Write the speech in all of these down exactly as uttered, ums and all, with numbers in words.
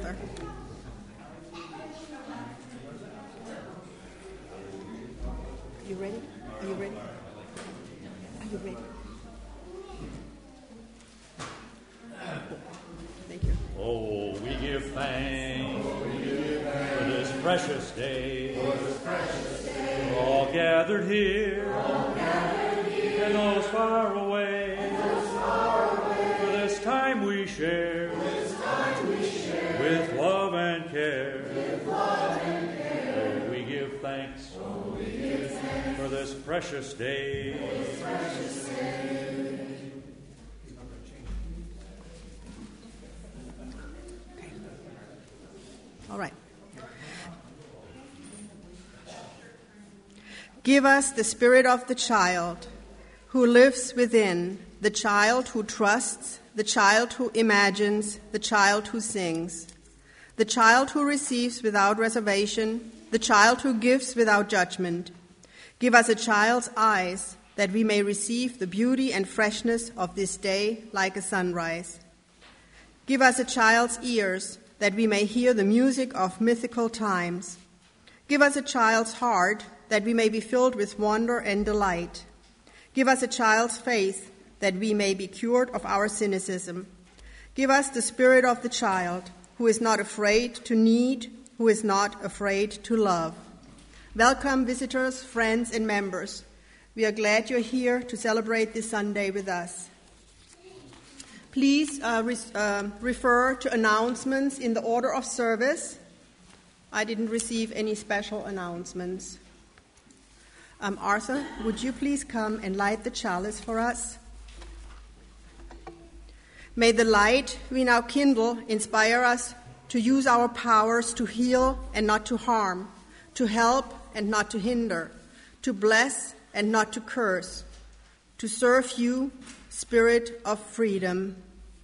together. Are you ready? Are you ready? Are you ready? Thank you. Oh, we give thanks for this precious day. We're all gathered here, and those far away. For this time we share with love and care. Oh, we give thanks for this precious day. All right. Give us the spirit of the child who lives within, the child who trusts, the child who imagines, the child who sings, the child who receives without reservation, the child who gives without judgment. Give us a child's eyes that we may receive the beauty and freshness of this day like a sunrise. Give us a child's ears that we may hear the music of mythical times. Give us a child's heart that we may be filled with wonder and delight. Give us a child's faith that we may be cured of our cynicism. Give us the spirit of the child who is not afraid to need, who is not afraid to love. Welcome, visitors, friends, and members. We are glad you're here to celebrate this Sunday with us. Please uh, re- uh, refer to announcements in the order of service. I didn't receive any special announcements. Um, Arthur, would you please come and light the chalice for us? May the light we now kindle inspire us to use our powers to heal and not to harm, to help and not to hinder, to bless and not to curse, to serve you, Spirit of freedom.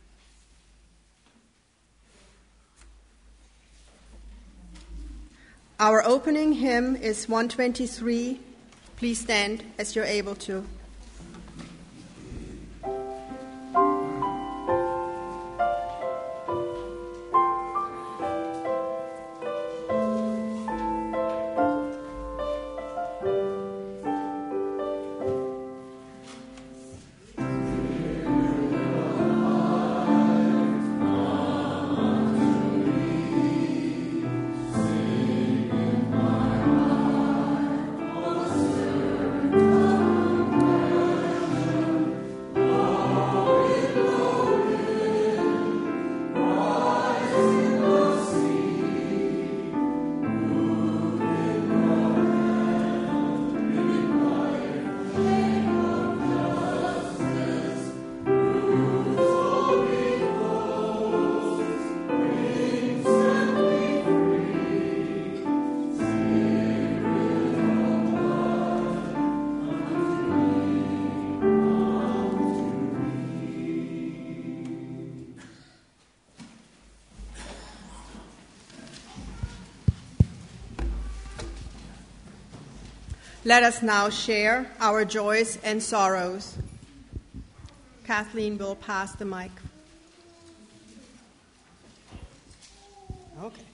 Our opening hymn is one twenty-three. Please stand as you're able to. Let us now share our joys and sorrows. Kathleen will pass the mic. Okay.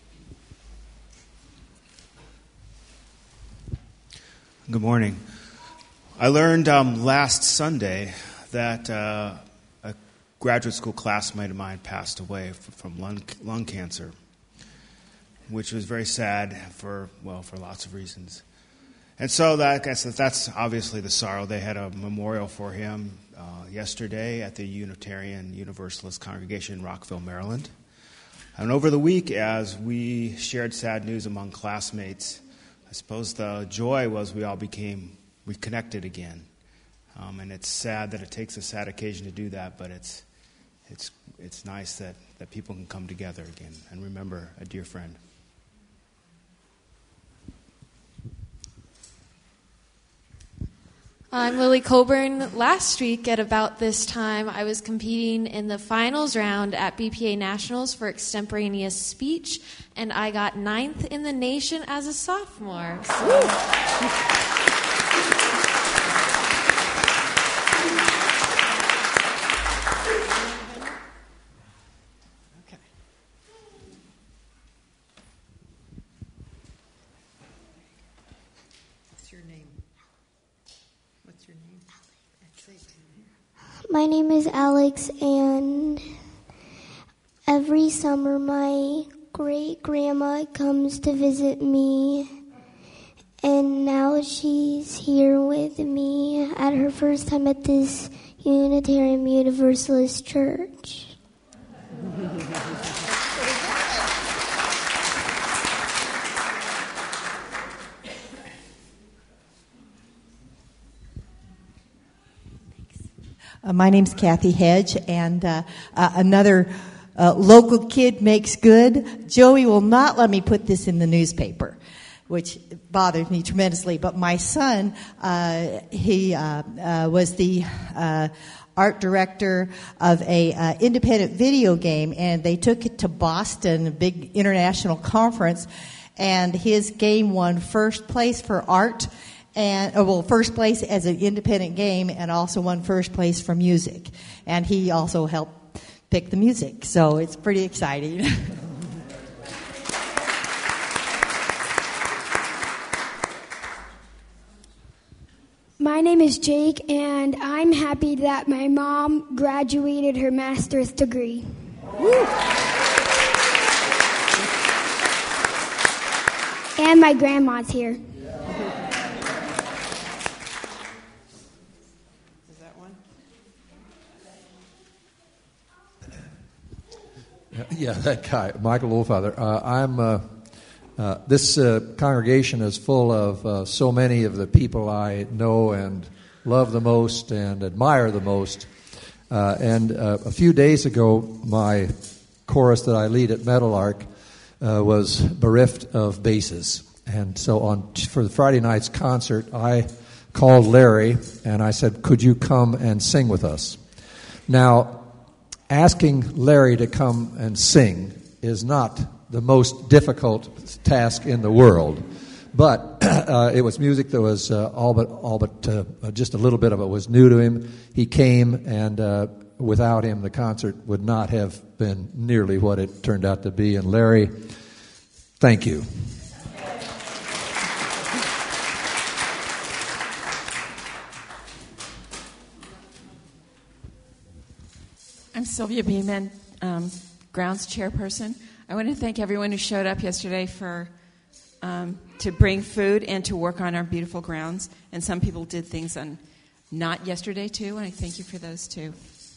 Good morning. I learned um, last Sunday that uh, a graduate school classmate of mine passed away from lung, lung cancer, which was very sad for, well, for lots of reasons. And so that, I guess that's obviously the sorrow. They had a memorial for him uh, yesterday at the Unitarian Universalist Congregation in Rockville, Maryland. And over the week, as we shared sad news among classmates, I suppose the joy was we all became reconnected again. Um, and it's sad that it takes a sad occasion to do that, but it's it's it's nice that, that people can come together again and remember a dear friend. I'm Lily Coburn. Last week at about this time, I was competing in the finals round at B P A Nationals for extemporaneous speech, and I got ninth in the nation as a sophomore. So. My name is Alex, and every summer my great-grandma comes to visit me, and now she's here with me at her first time at this Unitarian Universalist church. Uh, my name's Kathy Hedge, and uh, uh, another uh, local kid makes good. Joey will not let me put this in the newspaper, which bothers me tremendously. But my son, uh, he uh, uh, was the uh, art director of a uh, independent video game, and they took it to Boston, a big international conference, and his game won first place for art. And, well, first place as an independent game, and also won first place for music. And he also helped pick the music, so it's pretty exciting. My name is Jake, and I'm happy that my mom graduated her master's degree. Woo. And my grandma's here. Yeah, that guy, Michael Oldfather. Uh, I'm. Uh, uh, this uh, congregation is full of uh, so many of the people I know and love the most and admire the most. Uh, and uh, a few days ago, my chorus that I lead at Meadowlark uh, was bereft of basses. And so on for the Friday night's concert, I called Larry and I said, "Could you come and sing with us?" Now, asking Larry to come and sing is not the most difficult task in the world, but uh, it was music that was uh, all but all but uh, just a little bit of it was new to him. He came, and uh, without him, the concert would not have been nearly what it turned out to be. And Larry, thank you. I'm Sylvia Beeman, um, grounds chairperson. I want to thank everyone who showed up yesterday for um, to bring food and to work on our beautiful grounds. And some people did things on not yesterday too, and I thank you for those too.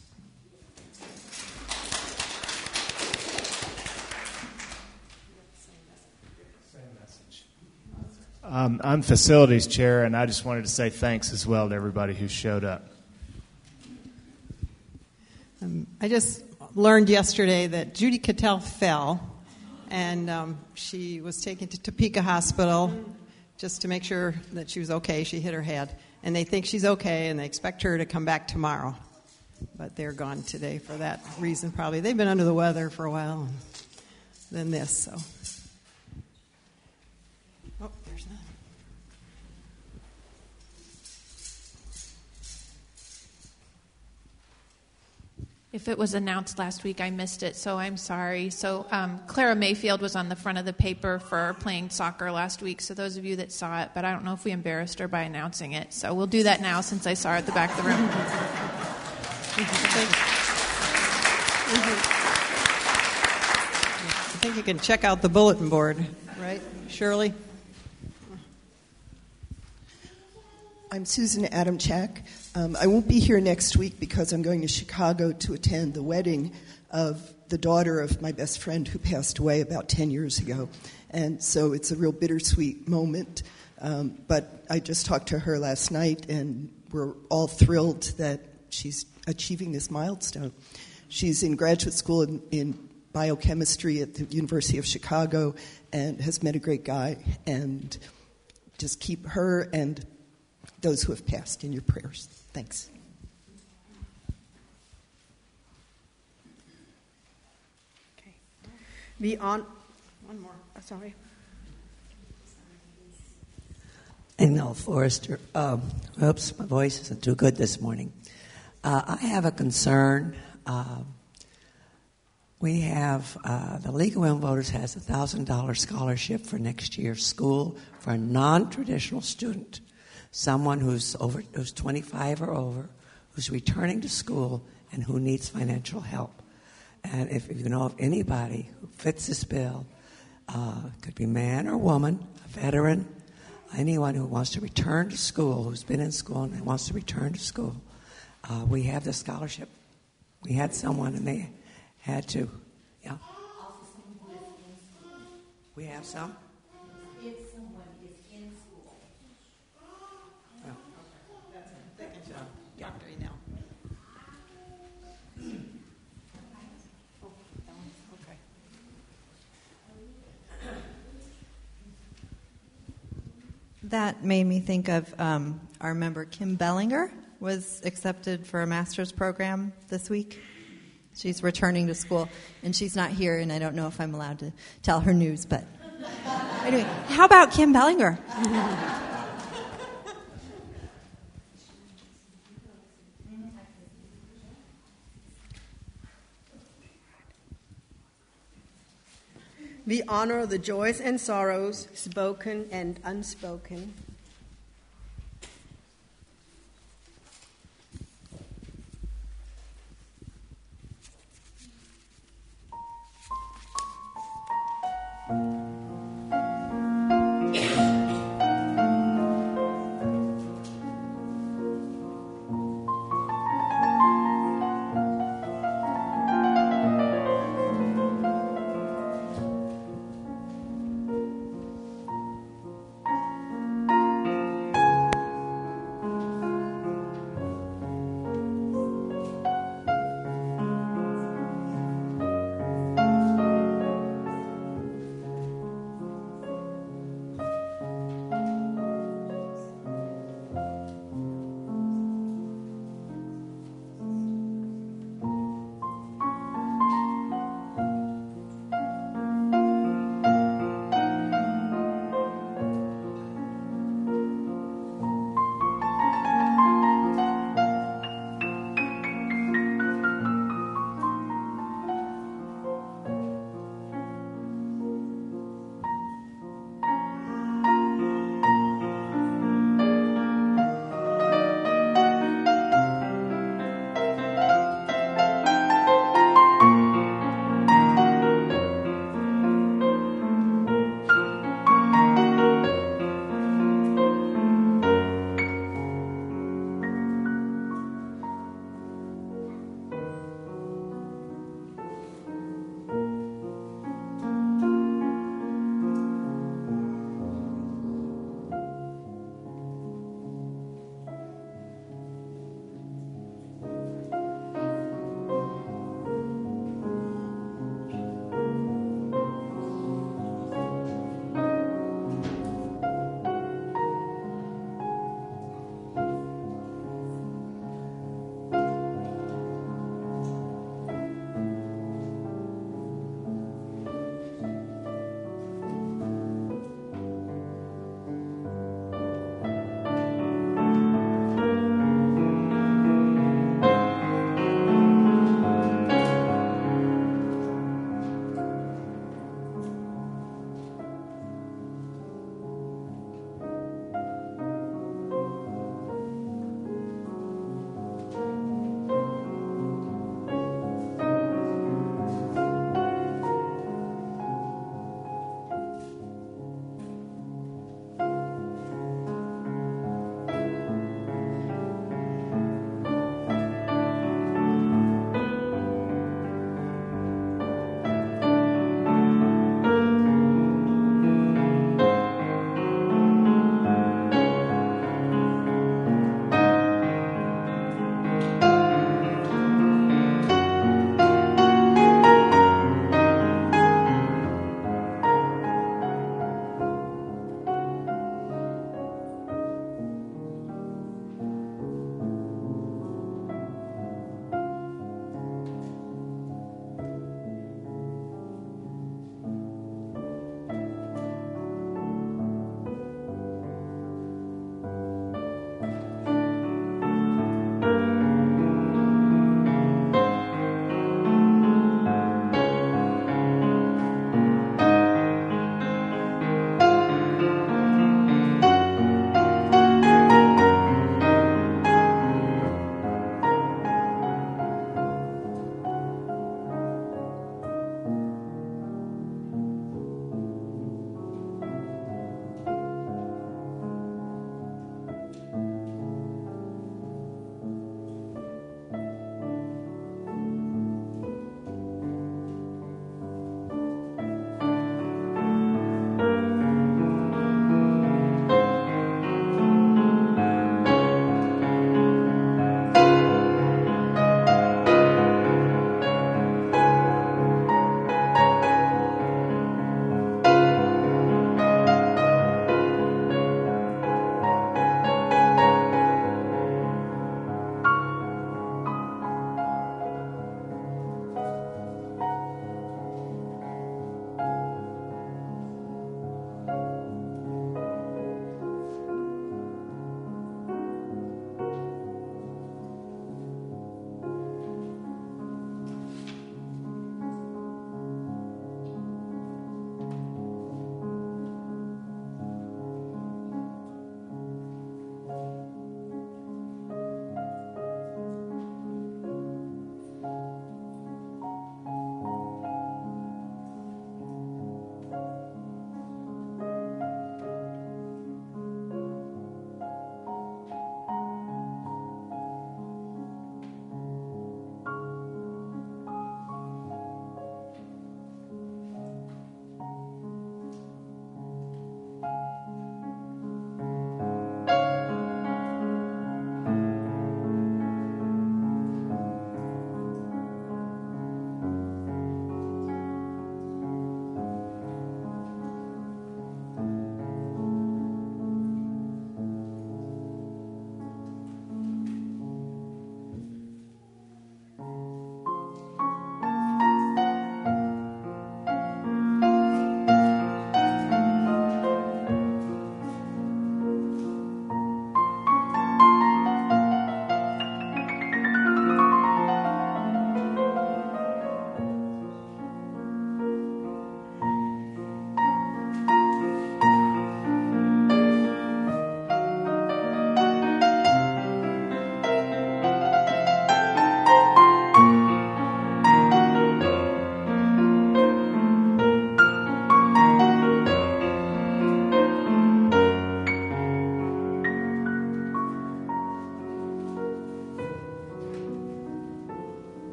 Um, I'm facilities chair, and I just wanted to say thanks as well to everybody who showed up. Um, I just learned yesterday that Judy Cattell fell, and um, she was taken to Topeka Hospital just to make sure that she was okay. She hit her head, and they think she's okay, and they expect her to come back tomorrow. But they're gone today for that reason, probably. They've been under the weather for a while, and then this, so. Oh, there's another. If it was announced last week, I missed it, so I'm sorry. So um, Clara Mayfield was on the front of the paper for playing soccer last week, so those of you that saw it, but I don't know if we embarrassed her by announcing it. So we'll do that now since I saw her at the back of the room. I think you can check out the bulletin board, right, Shirley? I'm Susan Adamchak. Um, I won't be here next week because I'm going to Chicago to attend the wedding of the daughter of my best friend who passed away about ten years ago. And so it's a real bittersweet moment. Um, but I just talked to her last night, and we're all thrilled that she's achieving this milestone. She's in graduate school in, in biochemistry at the University of Chicago and has met a great guy. And just keep her and those who have passed in your prayers. Thanks. Okay. The on one more. Oh, sorry. Engel Forrester. Um, oops, my voice isn't too good this morning. Uh, I have a concern. Uh, we have uh, the League of Women Voters has a thousand dollar scholarship for next year's school for a non-traditional student. Someone who's over, who's twenty-five or over, who's returning to school and who needs financial help. And if, if you know of anybody who fits this bill, uh, could be man or woman, a veteran, anyone who wants to return to school, who's been in school and wants to return to school, uh, we have the scholarship. We had someone and they had to, yeah. We have some? If someone is in school. Oh. That's it. They can talk. Talk to you now. That made me think of um, our member Kim Bellinger was accepted for a master's program this week. She's returning to school, and she's not here, and I don't know if I'm allowed to tell her news, but anyway, how about Kim Bellinger? We honor the joys and sorrows, spoken and unspoken.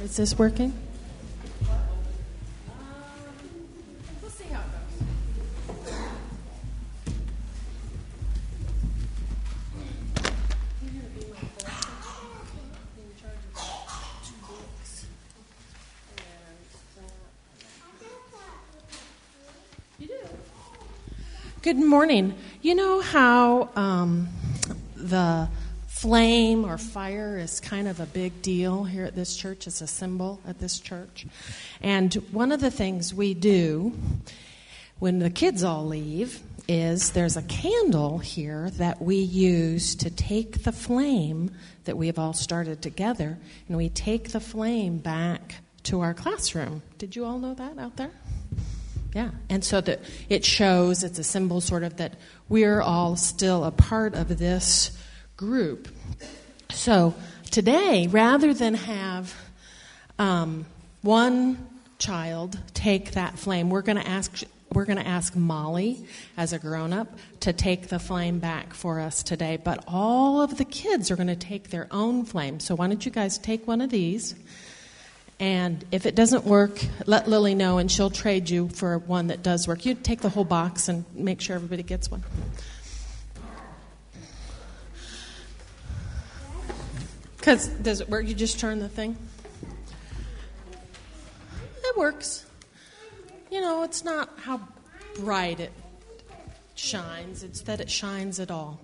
Is this working? Let's see how it goes. Good morning. You know how um, the flame or fire is kind of a big deal here at this church? It's a symbol at this church. And one of the things we do when the kids all leave is there's a candle here that we use to take the flame that we have all started together, and we take the flame back to our classroom. Did you all know that out there? Yeah, and so that it shows, it's a symbol sort of that we're all still a part of this group. So today, rather than have um, one child take that flame, we're going to ask we're going to ask Molly, as a grown-up, to take the flame back for us today. But all of the kids are going to take their own flame. So why don't you guys take one of these? And if it doesn't work, let Lily know, and she'll trade you for one that does work. You take the whole box and make sure everybody gets one. Because does it work? You just turn the thing? It works. You know, it's not how bright it shines. It's that it shines at all.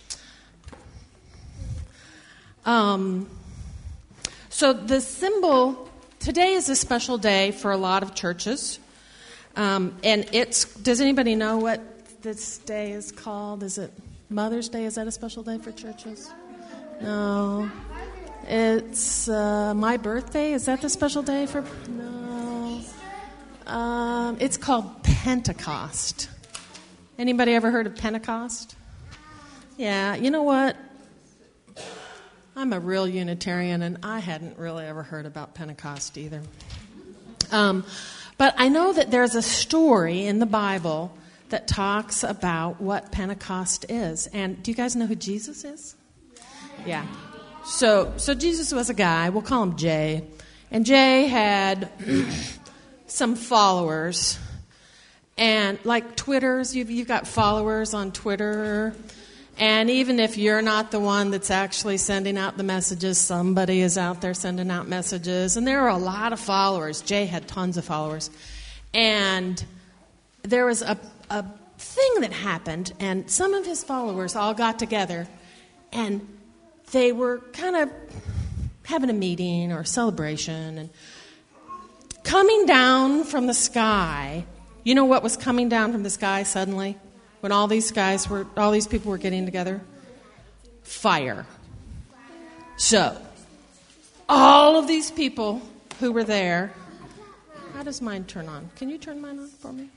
Um, so the symbol... Today is a special day for a lot of churches, um, and it's. Does anybody know what this day is called? Is it Mother's Day? Is that a special day for churches? No, it's uh, my birthday. Is that the special day for? No, um, it's called Pentecost. Anybody ever heard of Pentecost? Yeah, you know what? I'm a real Unitarian, and I hadn't really ever heard about Pentecost either. Um, but I know that there's a story in the Bible that talks about what Pentecost is. And do you guys know who Jesus is? Yeah. So, so Jesus was a guy. We'll call him Jay. And Jay had some followers. And like Twitters, you've, you've got followers on Twitter. And even if you're not the one that's actually sending out the messages, somebody is out there sending out messages. And there are a lot of followers. Jay had tons of followers. And there was a, a thing that happened, and some of his followers all got together, and they were kind of having a meeting or a celebration. And coming down from the sky, you know what was coming down from the sky suddenly? When all these guys were, all these people were getting together? Fire. So, all of these people who were there, how does mine turn on? Can you turn mine on for me?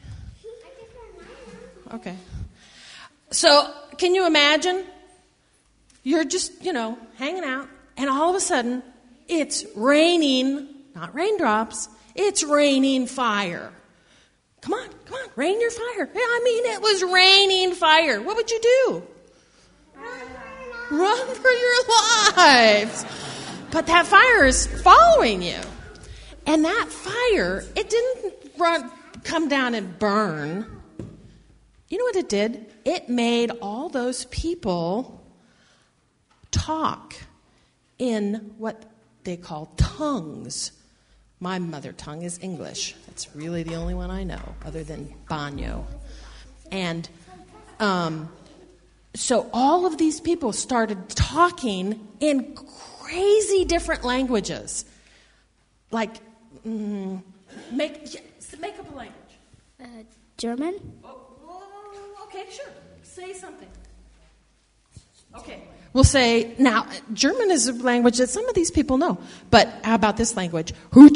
Okay. So, can you imagine? You're just, you know, hanging out, and all of a sudden, it's raining, not raindrops, it's raining fire. Come on, come on, rain your fire. Yeah, I mean, it was raining fire. What would you do? Run for your lives. But that fire is following you. And that fire, it didn't run, come down and burn. You know what it did? It made all those people talk in what they call tongues. My mother tongue is English. That's really the only one I know, other than Banyo. And um, so all of these people started talking in crazy different languages. Like, mm, make make up a language. Uh, German? Oh, oh, okay, sure. Say something. Okay. We'll say, now, German is a language that some of these people know. But how about this language?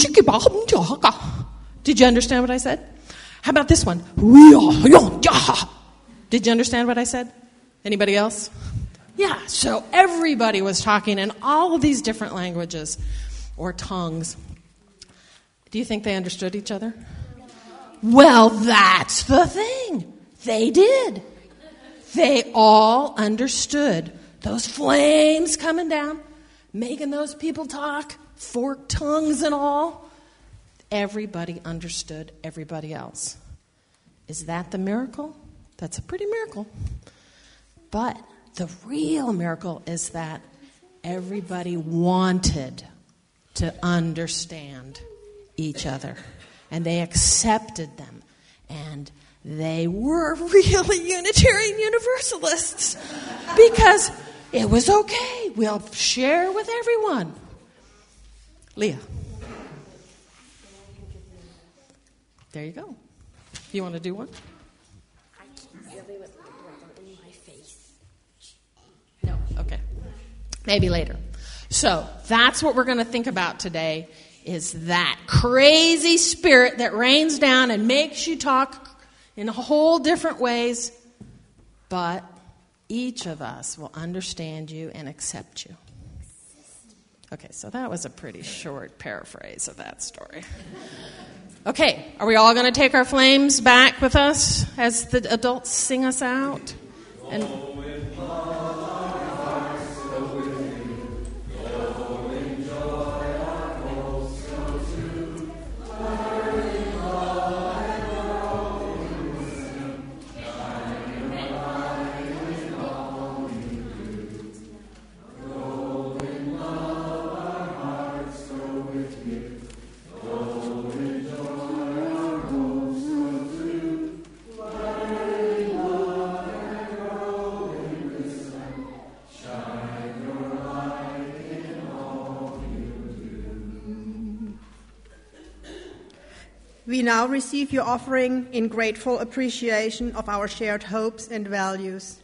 Did you understand what I said? How about this one? Did you understand what I said? Anybody else? Yeah, so everybody was talking in all of these different languages or tongues. Do you think they understood each other? Well, that's the thing. They did. They all understood. Those flames coming down, making those people talk, forked tongues and all. Everybody understood everybody else. Is that the miracle? That's a pretty miracle. But the real miracle is that everybody wanted to understand each other. And they accepted them. And they were really Unitarian Universalists. Because it was okay. We'll share with everyone. Leah. There you go. You want to do one? I can't really with my brother in my face. No, okay. Maybe later. So that's what we're going to think about today, is that crazy spirit that rains down and makes you talk in whole different ways, but each of us will understand you and accept you. Okay, so that was a pretty short paraphrase of that story. Okay, are we all going to take our flames back with us as the adults sing us out? And We now receive your offering in grateful appreciation of our shared hopes and values.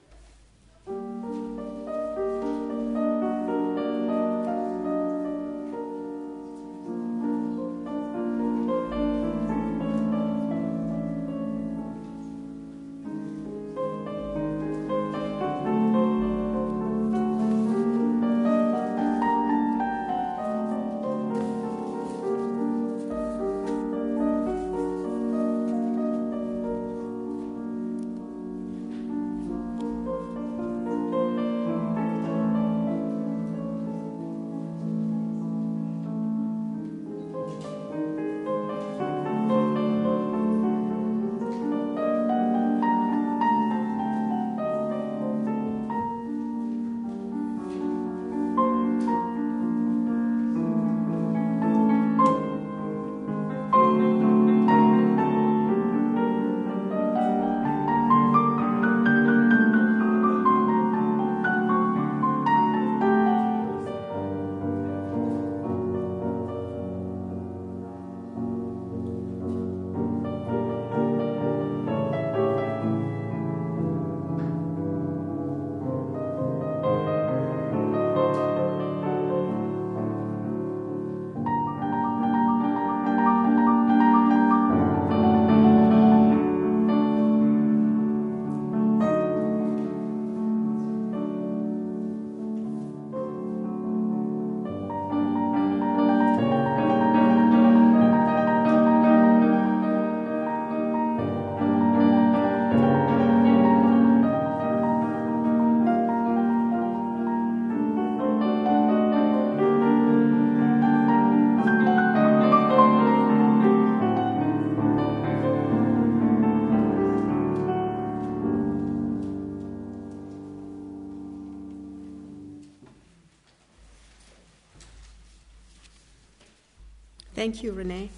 Thank you, Renee.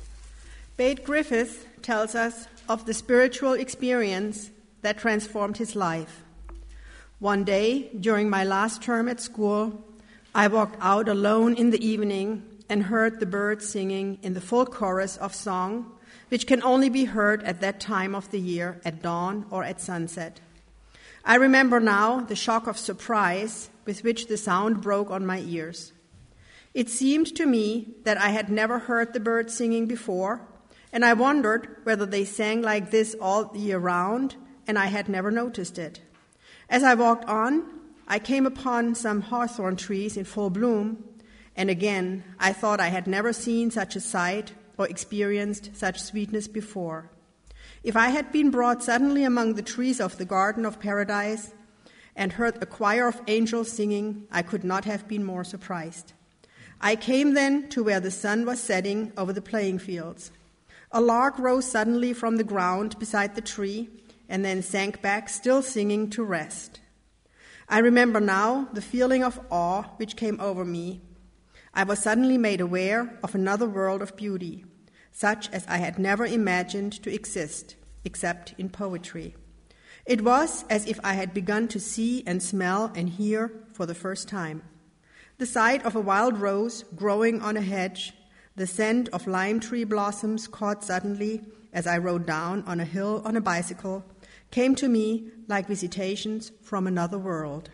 Bate Griffith tells us of the spiritual experience that transformed his life. One day, during my last term at school, I walked out alone in the evening and heard the birds singing in the full chorus of song, which can only be heard at that time of the year at dawn or at sunset. I remember now the shock of surprise with which the sound broke on my ears. It seemed to me that I had never heard the birds singing before, and I wondered whether they sang like this all year round, and I had never noticed it. As I walked on, I came upon some hawthorn trees in full bloom, and again I thought I had never seen such a sight or experienced such sweetness before. If I had been brought suddenly among the trees of the Garden of Paradise and heard a choir of angels singing, I could not have been more surprised. I came then to where the sun was setting over the playing fields. A lark rose suddenly from the ground beside the tree and then sank back, still singing, to rest. I remember now the feeling of awe which came over me. I was suddenly made aware of another world of beauty, such as I had never imagined to exist, except in poetry. It was as if I had begun to see and smell and hear for the first time. The sight of a wild rose growing on a hedge, the scent of lime tree blossoms caught suddenly as I rode down on a hill on a bicycle, came to me like visitations from another world.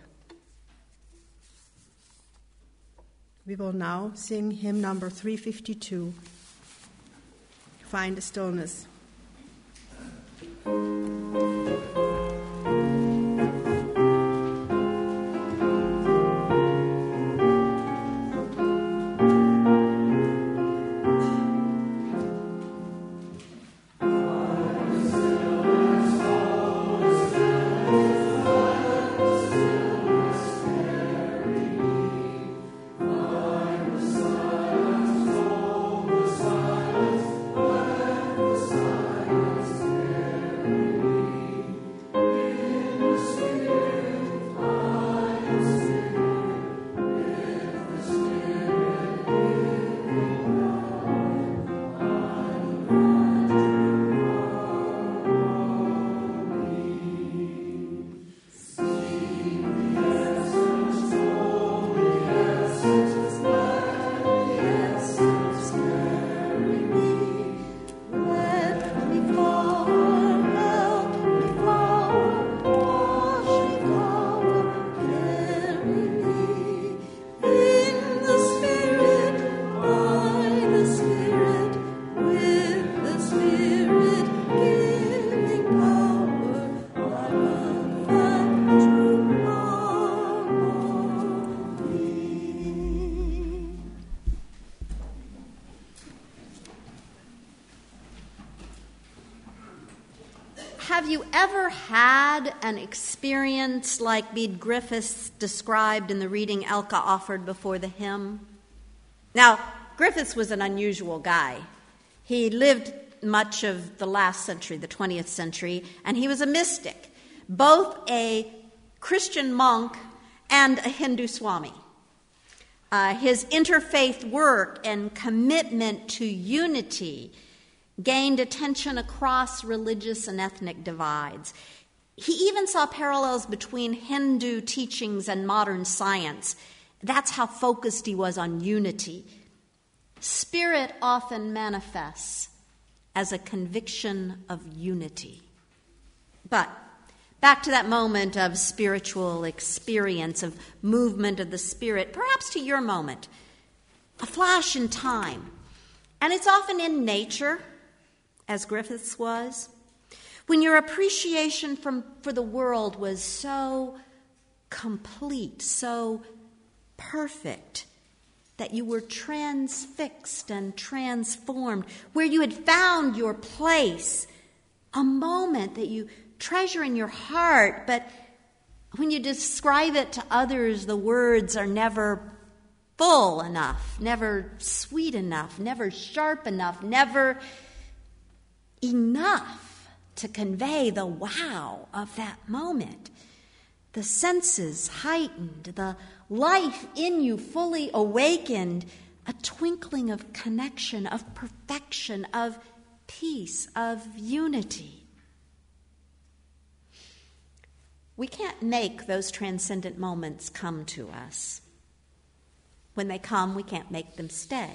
We will now sing hymn number three fifty-two, Find a Stillness. Have you ever had an experience like Bede Griffiths described in the reading Elka offered before the hymn? Now, Griffiths was an unusual guy. He lived much of the last century, the twentieth century, and he was a mystic, both a Christian monk and a Hindu Swami. Uh, his interfaith work and commitment to unity gained attention across religious and ethnic divides. He even saw parallels between Hindu teachings and modern science. That's how focused he was on unity. Spirit often manifests as a conviction of unity. But back to that moment of spiritual experience, of movement of the Spirit, perhaps to your moment, a flash in time. And it's often in nature, as Griffiths was, when your appreciation from, for the world was so complete, so perfect, that you were transfixed and transformed, where you had found your place, a moment that you treasure in your heart, but when you describe it to others, the words are never full enough, never sweet enough, never sharp enough, never enough to convey the wow of that moment. The senses heightened, the life in you fully awakened, a twinkling of connection, of perfection, of peace, of unity. We can't make those transcendent moments come to us. When they come, we can't make them stay.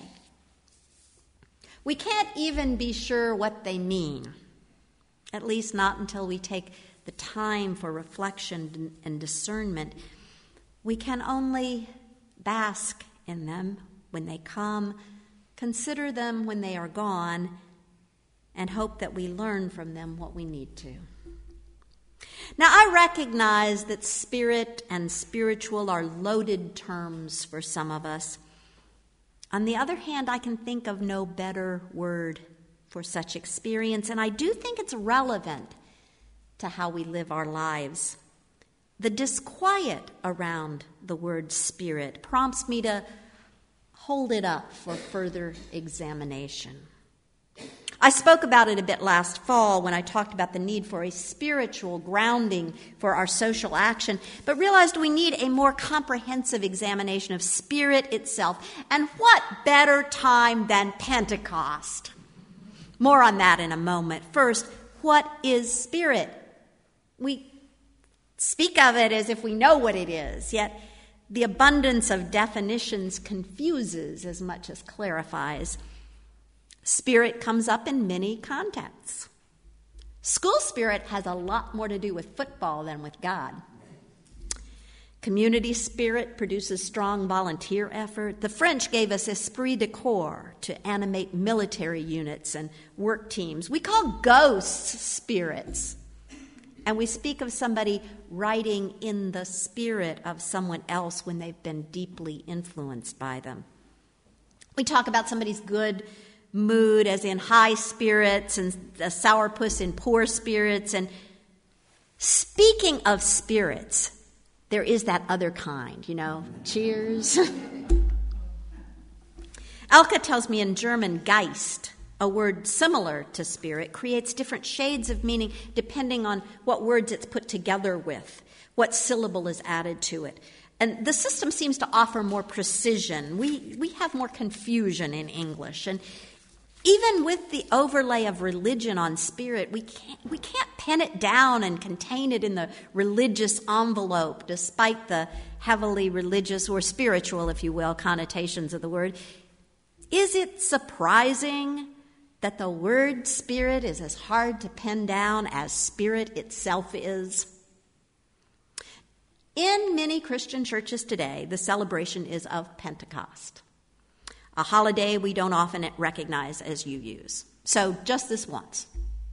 We can't even be sure what they mean, at least not until we take the time for reflection and discernment. We can only bask in them when they come, consider them when they are gone, and hope that we learn from them what we need to. Now, I recognize that spirit and spiritual are loaded terms for some of us. On the other hand, I can think of no better word for such experience, and I do think it's relevant to how we live our lives. The disquiet around the word spirit prompts me to hold it up for further examination. I spoke about it a bit last fall when I talked about the need for a spiritual grounding for our social action, but realized we need a more comprehensive examination of spirit itself. And what better time than Pentecost? More on that in a moment. First, what is spirit? We speak of it as if we know what it is, yet the abundance of definitions confuses as much as clarifies. Spirit comes up in many contexts. School spirit has a lot more to do with football than with God. Community spirit produces strong volunteer effort. The French gave us esprit de corps to animate military units and work teams. We call ghosts spirits. And we speak of somebody writing in the spirit of someone else when they've been deeply influenced by them. We talk about somebody's good mood as in high spirits and a sourpuss in poor spirits. And speaking of spirits, there is that other kind, you know, cheers. Elke tells me in German, Geist, a word similar to spirit, creates different shades of meaning depending on what words it's put together with, what syllable is added to it. And the system seems to offer more precision. We we have more confusion in English. And even with the overlay of religion on spirit, we can't, we can't pin it down and contain it in the religious envelope, despite the heavily religious or spiritual, if you will, connotations of the word. Is it surprising that the word spirit is as hard to pin down as spirit itself is? In many Christian churches today, the celebration is of Pentecost, a holiday we don't often recognize as you use. So just this once.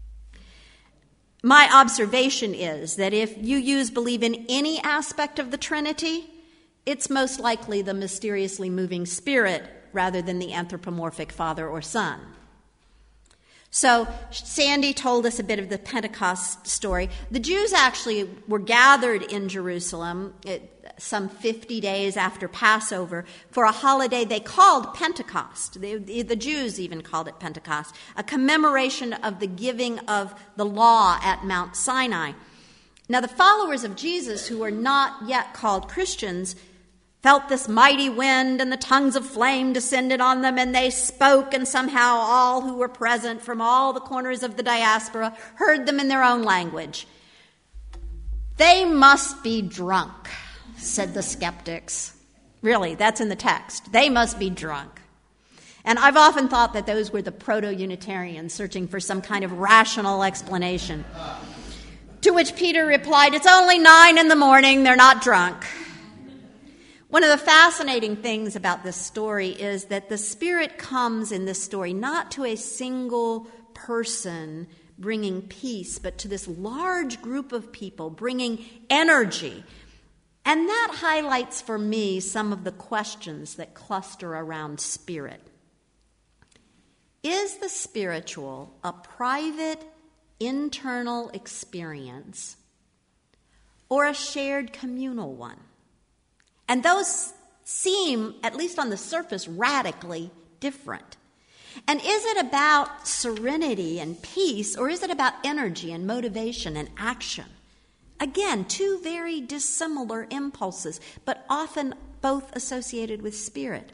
My observation is that if you use believe in any aspect of the Trinity, it's most likely the mysteriously moving Spirit rather than the anthropomorphic Father or Son. So Sandy told us a bit of the Pentecost story. The Jews actually were gathered in Jerusalem it, some fifty days after Passover for a holiday they called Pentecost. They, the Jews even called it Pentecost, a commemoration of the giving of the law at Mount Sinai. Now, the followers of Jesus, who were not yet called Christians, felt this mighty wind and the tongues of flame descended on them, and they spoke, and somehow all who were present from all the corners of the diaspora heard them in their own language. They must be drunk, said the skeptics. Really, that's in the text. They must be drunk. And I've often thought that those were the proto-Unitarians searching for some kind of rational explanation. To which Peter replied, "It's only nine in the morning, they're not drunk." One of the fascinating things about this story is that the Spirit comes in this story not to a single person bringing peace, but to this large group of people bringing energy. And that highlights for me some of the questions that cluster around spirit. Is the spiritual a private, internal experience or a shared communal one? And those seem, at least on the surface, radically different. And is it about serenity and peace, or is it about energy and motivation and action? Again, two very dissimilar impulses, but often both associated with spirit.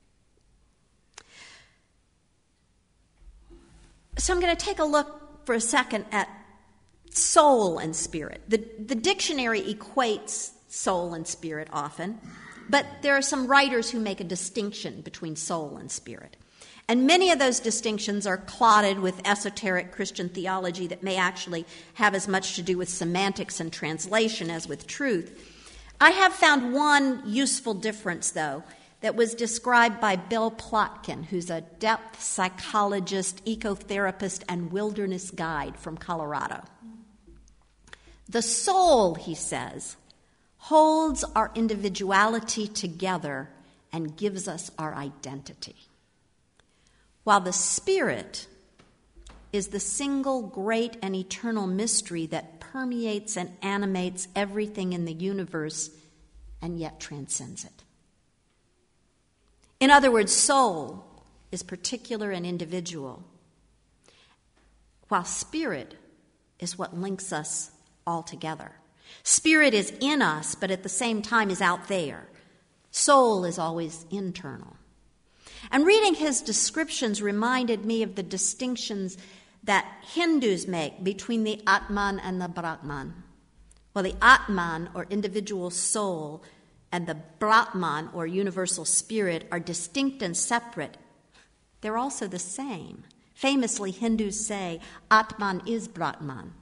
So I'm going to take a look for a second at soul and spirit. The, the dictionary equates soul and spirit often, but there are some writers who make a distinction between soul and spirit. And many of those distinctions are clotted with esoteric Christian theology that may actually have as much to do with semantics and translation as with truth. I have found one useful difference, though, that was described by Bill Plotkin, who's a depth psychologist, ecotherapist, and wilderness guide from Colorado. The soul, he says, holds our individuality together and gives us our identity, while the Spirit is the single great and eternal mystery that permeates and animates everything in the universe and yet transcends it. In other words, soul is particular and individual, while spirit is what links us all together. Spirit is in us, but at the same time is out there. Soul is always internal. And reading his descriptions reminded me of the distinctions that Hindus make between the Atman and the Brahman. Well, the Atman, or individual soul, and the Brahman, or universal spirit, are distinct and separate. They're also the same. Famously, Hindus say, Atman is Brahman.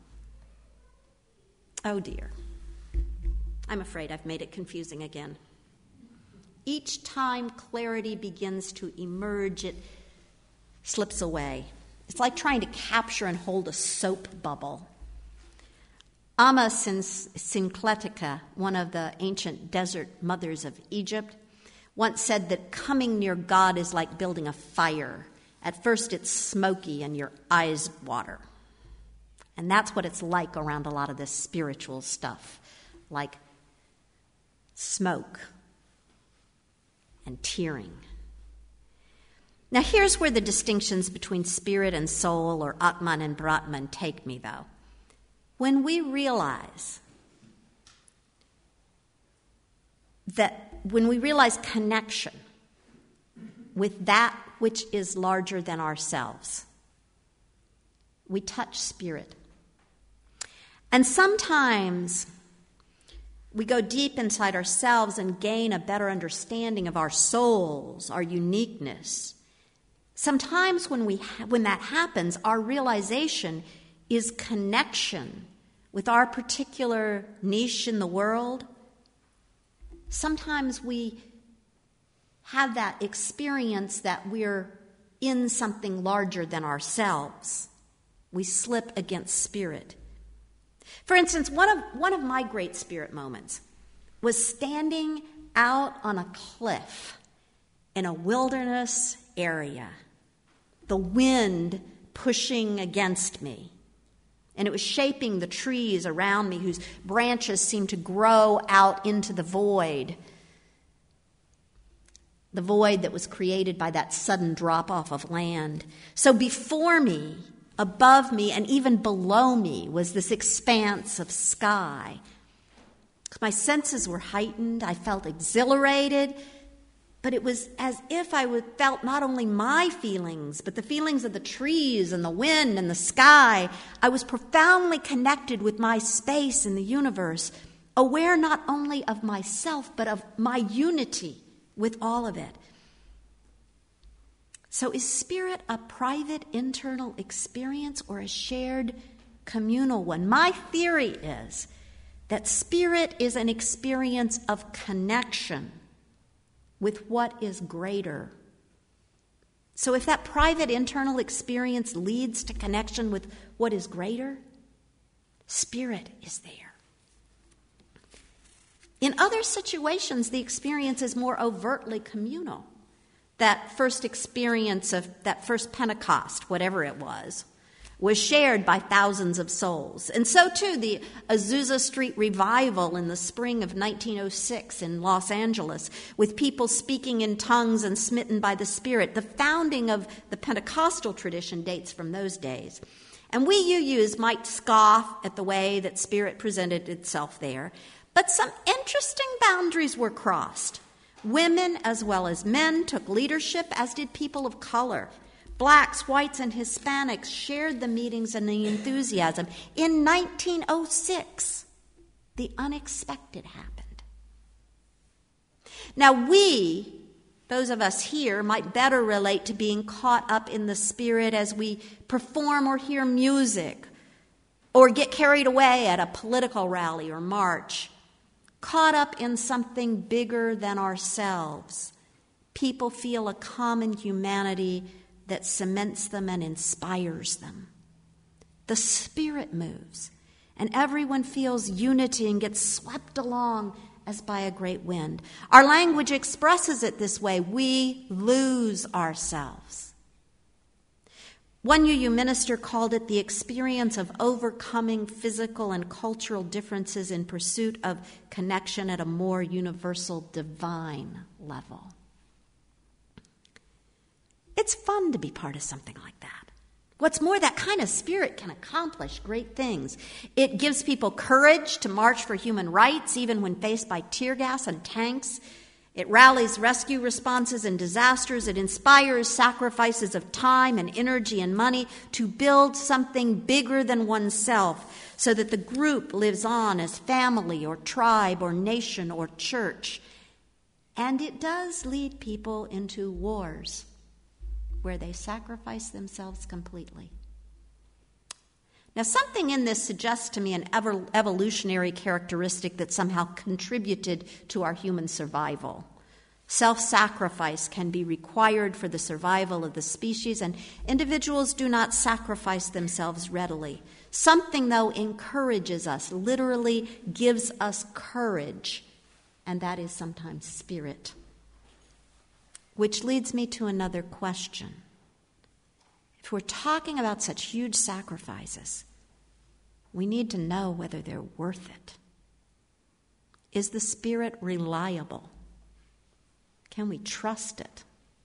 Oh dear. I'm afraid I've made it confusing again. Each time clarity begins to emerge, it slips away. It's like trying to capture and hold a soap bubble. Amma Syncletica, one of the ancient desert mothers of Egypt, once said that coming near God is like building a fire. At first it's smoky and your eyes water. And that's what it's like around a lot of this spiritual stuff, like smoke and tearing. Now here's where the distinctions between spirit and soul, or Atman and Brahman, take me, though. When we realize that, when we realize connection with that which is larger than ourselves, we touch spirit. And sometimes we go deep inside ourselves and gain a better understanding of our souls, our uniqueness. Sometimes when we ha- when that happens, our realization is connection with our particular niche in the world. Sometimes we have that experience that we're in something larger than ourselves. We slip against spirit. For instance, one of, one of my great spirit moments was standing out on a cliff in a wilderness area, the wind pushing against me. And it was shaping the trees around me, whose branches seemed to grow out into the void. The void that was created by that sudden drop-off of land. So before me, above me, and even below me was this expanse of sky. My senses were heightened. I felt exhilarated. But it was as if I would felt not only my feelings, but the feelings of the trees and the wind and the sky. I was profoundly connected with my space in the universe, aware not only of myself, but of my unity with all of it. So is spirit a private internal experience or a shared communal one? My theory is that spirit is an experience of connection with what is greater. So if that private internal experience leads to connection with what is greater, spirit is there. In other situations, the experience is more overtly communal. That first experience of that first Pentecost, whatever it was, was shared by thousands of souls. And so too the Azusa Street revival in the spring of nineteen oh six in Los Angeles, with people speaking in tongues and smitten by the Spirit. The founding of the Pentecostal tradition dates from those days. And we U Us might scoff at the way that Spirit presented itself there, but some interesting boundaries were crossed. Women as well as men took leadership, as did people of color. Blacks, whites, and Hispanics shared the meetings and the enthusiasm. In nineteen oh six, the unexpected happened. Now we, those of us here, might better relate to being caught up in the Spirit as we perform or hear music or get carried away at a political rally or march, caught up in something bigger than ourselves. People feel a common humanity that cements them and inspires them. The Spirit moves, and everyone feels unity and gets swept along as by a great wind. Our language expresses it this way: we lose ourselves. One U U minister called it the experience of overcoming physical and cultural differences in pursuit of connection at a more universal divine level. It's fun to be part of something like that. What's more, that kind of spirit can accomplish great things. It gives people courage to march for human rights, even when faced by tear gas and tanks. It rallies rescue responses in disasters. It inspires sacrifices of time and energy and money to build something bigger than oneself so that the group lives on as family or tribe or nation or church. And it does lead people into wars where they sacrifice themselves completely. Now, something in this suggests to me an ever evolutionary characteristic that somehow contributed to our human survival. Self-sacrifice can be required for the survival of the species, and individuals do not sacrifice themselves readily. Something, though, encourages us, literally gives us courage, and that is sometimes spirit. Which leads me to another question. If we're talking about such huge sacrifices, we need to know whether they're worth it. Is the Spirit reliable? Can we trust it?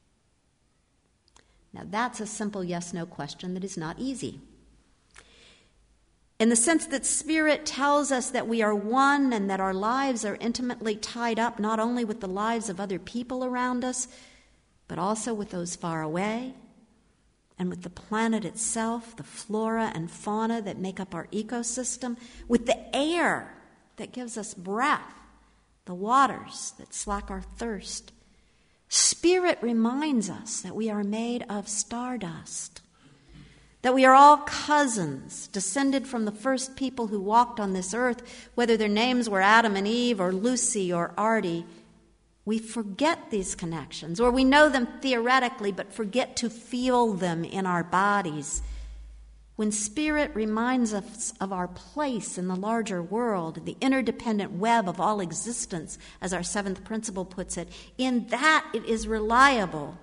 Now, that's a simple yes-no question that is not easy. In the sense that Spirit tells us that we are one and that our lives are intimately tied up not only with the lives of other people around us, but also with those far away, and with the planet itself, the flora and fauna that make up our ecosystem, with the air that gives us breath, the waters that slack our thirst. Spirit reminds us that we are made of stardust, that we are all cousins, descended from the first people who walked on this earth, whether their names were Adam and Eve or Lucy or Artie. We forget these connections, or we know them theoretically, but forget to feel them in our bodies. When Spirit reminds us of our place in the larger world, the interdependent web of all existence, as our seventh principle puts it, in that it is reliable.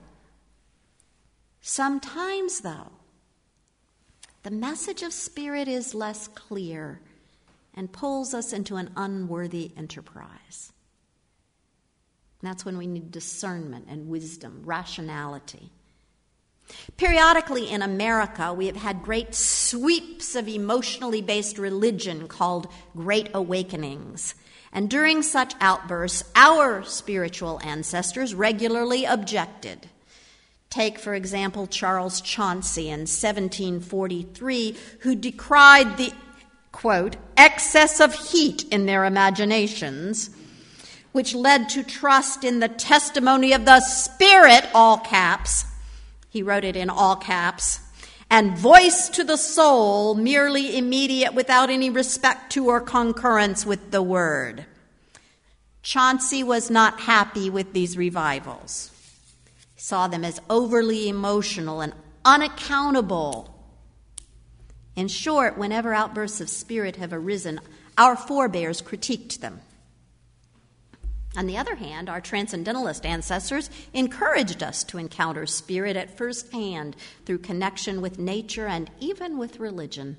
Sometimes, though, the message of Spirit is less clear and pulls us into an unworthy enterprise. That's when we need discernment and wisdom, rationality. Periodically in America, we have had great sweeps of emotionally based religion called Great Awakenings. And during such outbursts, our spiritual ancestors regularly objected. Take, for example, Charles Chauncey in seventeen forty-three, who decried the, quote, excess of heat in their imaginations, which led to trust in the testimony of the Spirit, all caps. He wrote it in all caps. And voice to the soul, merely immediate, without any respect to or concurrence with the word. Chauncey was not happy with these revivals. He saw them as overly emotional and unaccountable. In short, whenever outbursts of spirit have arisen, our forebears critiqued them. On the other hand, our transcendentalist ancestors encouraged us to encounter spirit at first hand through connection with nature and even with religion.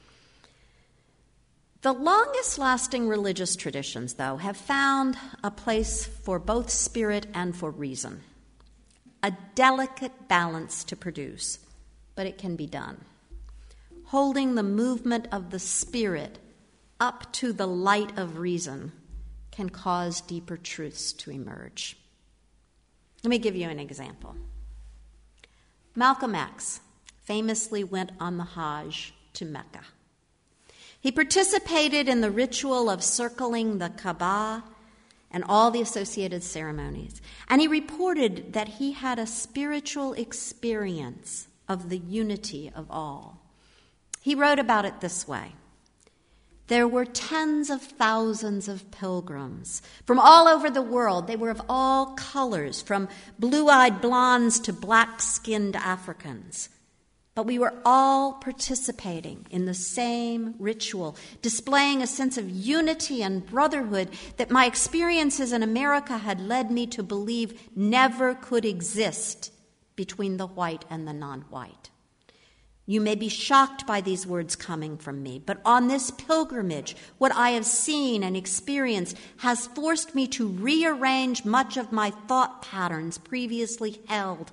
The longest-lasting religious traditions, though, have found a place for both spirit and for reason. A delicate balance to produce, but it can be done. Holding the movement of the spirit up to the light of reason can cause deeper truths to emerge. Let me give you an example. Malcolm X famously went on the Hajj to Mecca. He participated in the ritual of circling the Kaaba and all the associated ceremonies, and he reported that he had a spiritual experience of the unity of all. He wrote about it this way. There were tens of thousands of pilgrims from all over the world. They were of all colors, from blue-eyed blondes to black-skinned Africans. But we were all participating in the same ritual, displaying a sense of unity and brotherhood that my experiences in America had led me to believe never could exist between the white and the non-white. You may be shocked by these words coming from me, but on this pilgrimage, what I have seen and experienced has forced me to rearrange much of my thought patterns previously held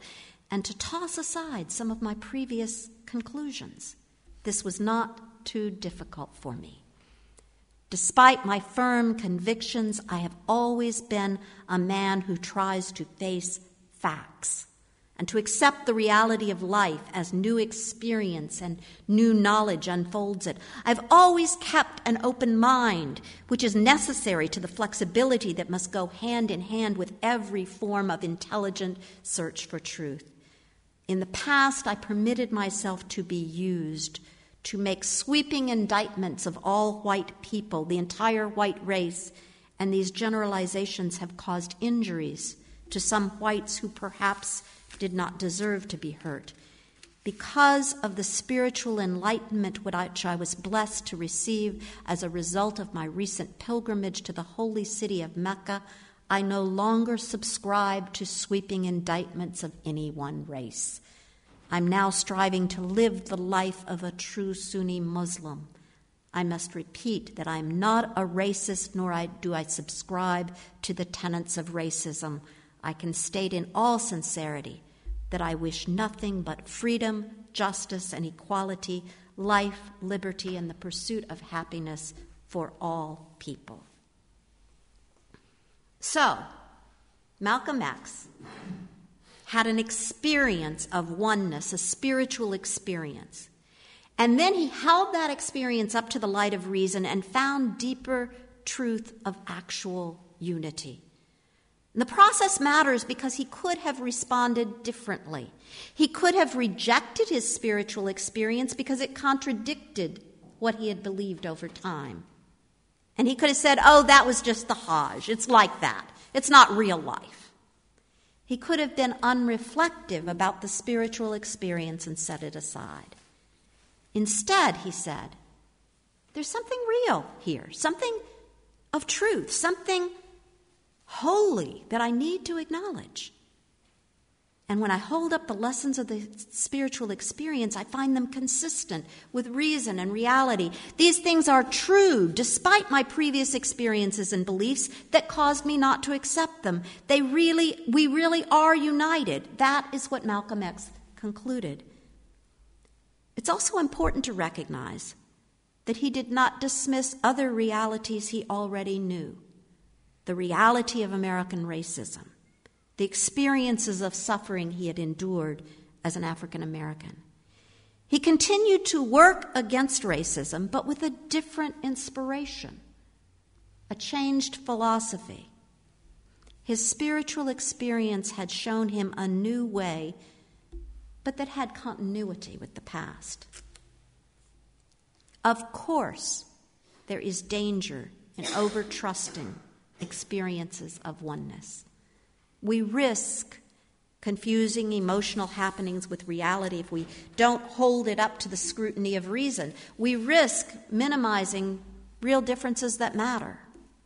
and to toss aside some of my previous conclusions. This was not too difficult for me. Despite my firm convictions, I have always been a man who tries to face facts and to accept the reality of life as new experience and new knowledge unfolds it. I've always kept an open mind, which is necessary to the flexibility that must go hand in hand with every form of intelligent search for truth. In the past, I permitted myself to be used to make sweeping indictments of all white people, the entire white race, and these generalizations have caused injuries to some whites who perhaps did not deserve to be hurt. Because of the spiritual enlightenment which I was blessed to receive as a result of my recent pilgrimage to the holy city of Mecca, I no longer subscribe to sweeping indictments of any one race. I'm now striving to live the life of a true Sunni Muslim. I must repeat that I'm not a racist, nor do I subscribe to the tenets of racism. I can state in all sincerity that I wish nothing but freedom, justice, and equality, life, liberty, and the pursuit of happiness for all people. So, Malcolm X had an experience of oneness, a spiritual experience. And then he held that experience up to the light of reason and found deeper truth of actual unity. And the process matters because he could have responded differently. He could have rejected his spiritual experience because it contradicted what he had believed over time. And he could have said, oh, that was just the Hajj. It's like that. It's not real life. He could have been unreflective about the spiritual experience and set it aside. Instead, he said, there's something real here, something of truth, something holy that I need to acknowledge. And when I hold up the lessons of the spiritual experience, I find them consistent with reason and reality. These things are true despite my previous experiences and beliefs that caused me not to accept them. They really, we really are united. That is what Malcolm X concluded. It's also important to recognize that he did not dismiss other realities he already knew. The reality of American racism, the experiences of suffering he had endured as an African American. He continued to work against racism, but with a different inspiration, a changed philosophy. His spiritual experience had shown him a new way, but that had continuity with the past. Of course, there is danger in over-trusting experiences of oneness. We risk confusing emotional happenings with reality if we don't hold it up to the scrutiny of reason. We risk minimizing real differences that matter.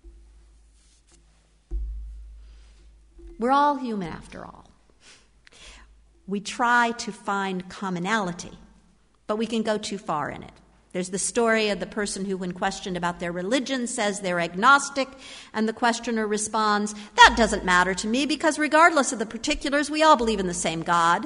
We're all human after all. We try to find commonality, but we can go too far in it. There's the story of the person who, when questioned about their religion, says they're agnostic, and the questioner responds, that doesn't matter to me because regardless of the particulars, we all believe in the same God.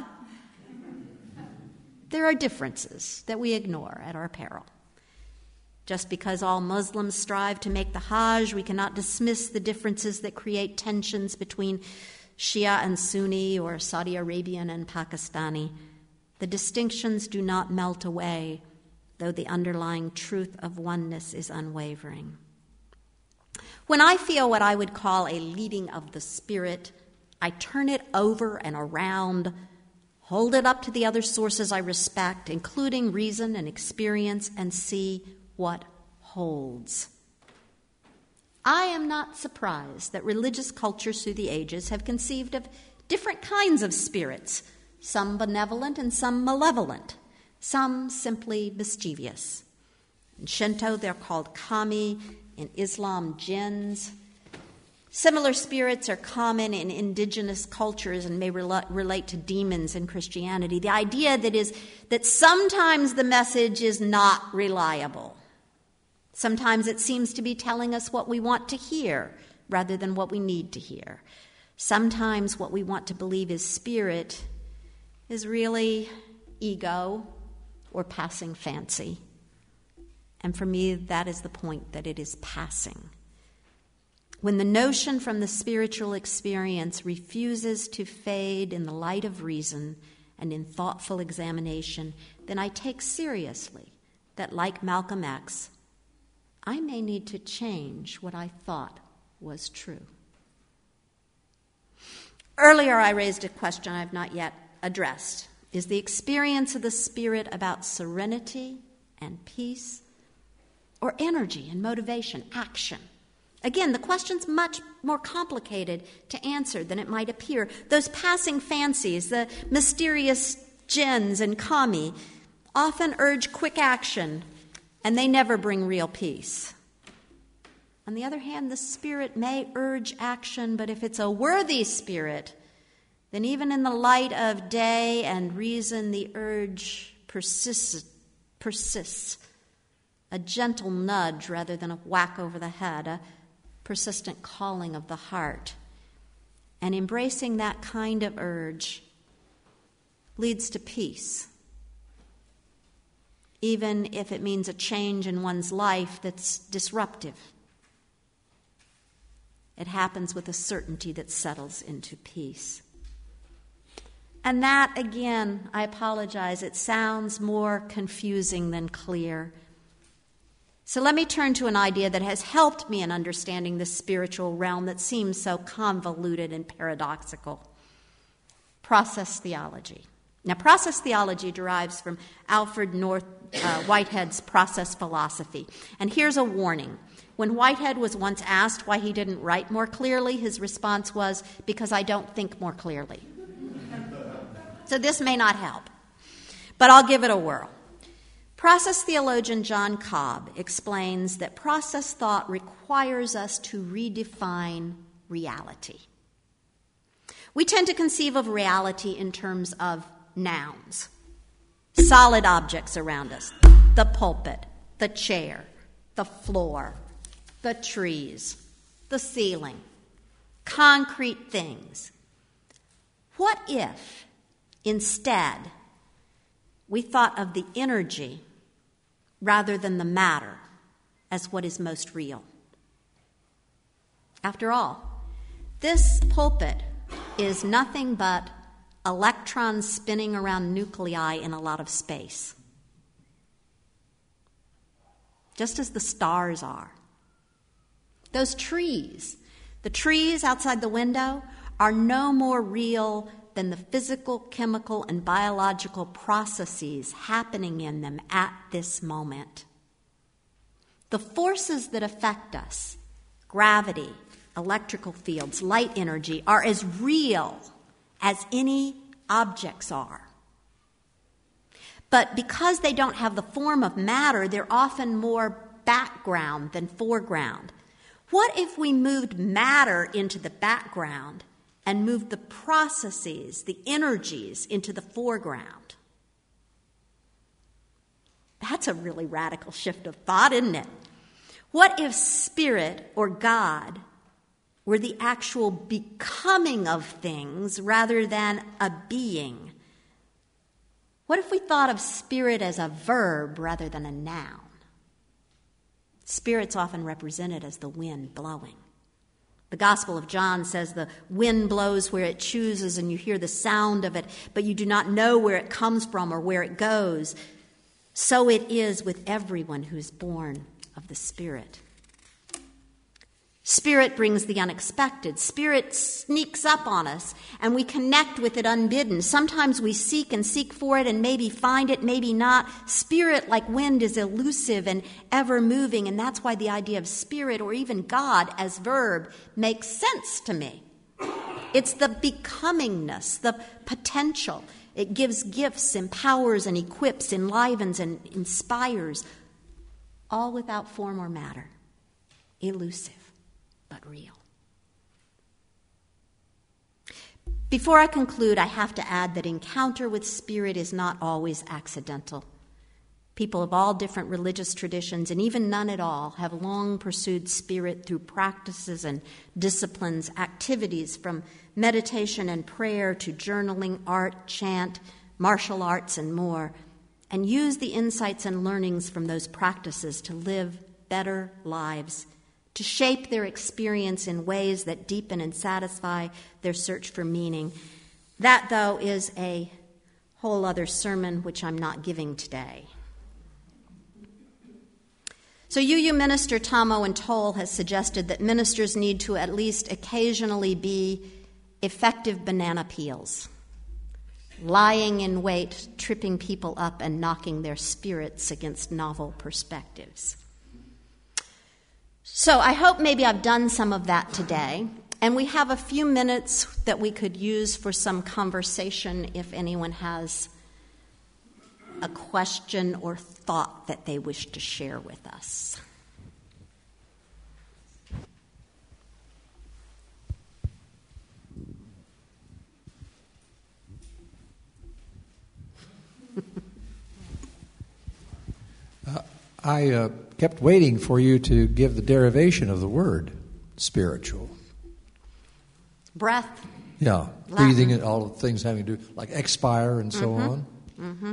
There are differences that we ignore at our peril. Just because all Muslims strive to make the Hajj, we cannot dismiss the differences that create tensions between Shia and Sunni or Saudi Arabian and Pakistani. The distinctions do not melt away, though the underlying truth of oneness is unwavering. When I feel what I would call a leading of the Spirit, I turn it over and around, hold it up to the other sources I respect, including reason and experience, and see what holds. I am not surprised that religious cultures through the ages have conceived of different kinds of spirits, some benevolent and some malevolent, some simply mischievous. In Shinto, they're called kami, in Islam, jinns. Similar spirits are common in indigenous cultures and may rel- relate to demons in Christianity. The idea that is that sometimes the message is not reliable. Sometimes it seems to be telling us what we want to hear rather than what we need to hear. Sometimes what we want to believe is spirit is really ego or passing fancy. And for me, that is the point, that it is passing. When the notion from the spiritual experience refuses to fade in the light of reason and in thoughtful examination, then I take seriously that, like Malcolm X, I may need to change what I thought was true. Earlier, I raised a question I have not yet addressed. Is the experience of the Spirit about serenity and peace, or energy and motivation, action? Again, the question's much more complicated to answer than it might appear. Those passing fancies, the mysterious jinns and kami, often urge quick action, and they never bring real peace. On the other hand, the Spirit may urge action, but if it's a worthy Spirit, then even in the light of day and reason, the urge persists, persists. A gentle nudge rather than a whack over the head, a persistent calling of the heart. And embracing that kind of urge leads to peace, even if it means a change in one's life that's disruptive. It happens with a certainty that settles into peace. And that, again, I apologize, it sounds more confusing than clear. So let me turn to an idea that has helped me in understanding this spiritual realm that seems so convoluted and paradoxical. Process theology. Now, process theology derives from Alfred North uh, Whitehead's process philosophy. And here's a warning. When Whitehead was once asked why he didn't write more clearly, his response was, because I don't think more clearly. So this may not help, but I'll give it a whirl. Process theologian John Cobb explains that process thought requires us to redefine reality. We tend to conceive of reality in terms of nouns, solid objects around us, the pulpit, the chair, the floor, the trees, the ceiling, concrete things. What if, instead, we thought of the energy rather than the matter as what is most real? After all, this pulpit is nothing but electrons spinning around nuclei in a lot of space, just as the stars are. Those trees, the trees outside the window, are no more real than the physical, chemical, and biological processes happening in them at this moment. The forces that affect us, gravity, electrical fields, light energy, are as real as any objects are. But because they don't have the form of matter, they're often more background than foreground. What if we moved matter into the background and moved the processes, the energies, into the foreground? That's a really radical shift of thought, isn't it? What if spirit or God were the actual becoming of things rather than a being? What if we thought of spirit as a verb rather than a noun? Spirit's often represented as the wind blowing. The Gospel of John says the wind blows where it chooses and you hear the sound of it, but you do not know where it comes from or where it goes. So it is with everyone who is born of the Spirit. Spirit brings the unexpected. Spirit sneaks up on us, and we connect with it unbidden. Sometimes we seek and seek for it and maybe find it, maybe not. Spirit, like wind, is elusive and ever-moving, and that's why the idea of spirit or even God as verb makes sense to me. It's the becomingness, the potential. It gives gifts, empowers and equips, enlivens and inspires, all without form or matter. Elusive, but real. Before I conclude, I have to add that encounter with spirit is not always accidental. People of all different religious traditions, and even none at all, have long pursued spirit through practices and disciplines, activities from meditation and prayer to journaling, art, chant, martial arts, and more, and use the insights and learnings from those practices to live better lives, to shape their experience in ways that deepen and satisfy their search for meaning. That, though, is a whole other sermon which I'm not giving today. So U U minister Tom Owen Toll has suggested that ministers need to at least occasionally be effective banana peels, lying in wait, tripping people up, and knocking their spirits against novel perspectives. So I hope maybe I've done some of that today, and we have a few minutes that we could use for some conversation if anyone has a question or thought that they wish to share with us. uh, I uh, kept waiting for you to give the derivation of the word spiritual. Breath. Yeah, Latin. Breathing and all the things having to do, like expire and so mm-hmm. on. Mm-hmm.